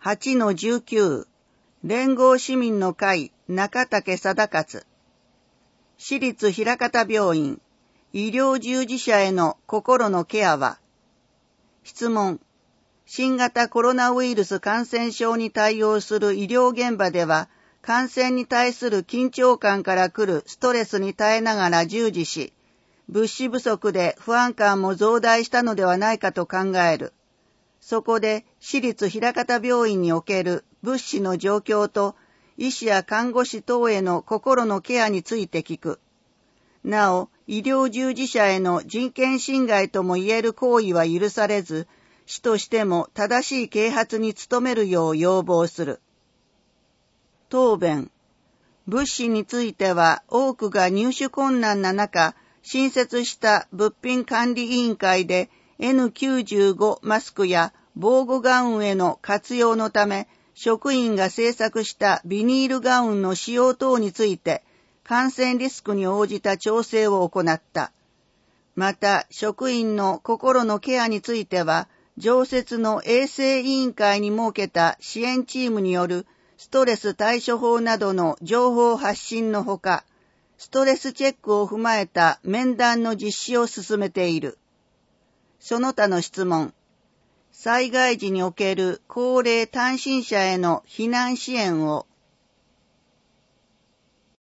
8-19 連合市民の会中竹貞勝私立枚方病院医療従事者への心のケアは質問新型コロナウイルス感染症に対応する医療現場では感染に対する緊張感から来るストレスに耐えながら従事し物資不足で不安感も増大したのではないかと考える。そこで私立枚方病院における物資の状況と医師や看護師等への心のケアについて聞く。なお、医療従事者への人権侵害ともいえる行為は許されず、市としても正しい啓発に努めるよう要望する。答弁。物資については多くが入手困難な中、新設した物品管理委員会で N95 マスクや防護ガウンへの活用のため、職員が製作したビニールガウンの使用等について、感染リスクに応じた調整を行った。また、職員の心のケアについては、常設の衛生委員会に設けた支援チームによるストレス対処法などの情報発信のほか、ストレスチェックを踏まえた面談の実施を進めている。その他の質問。災害時における高齢単身者への避難支援を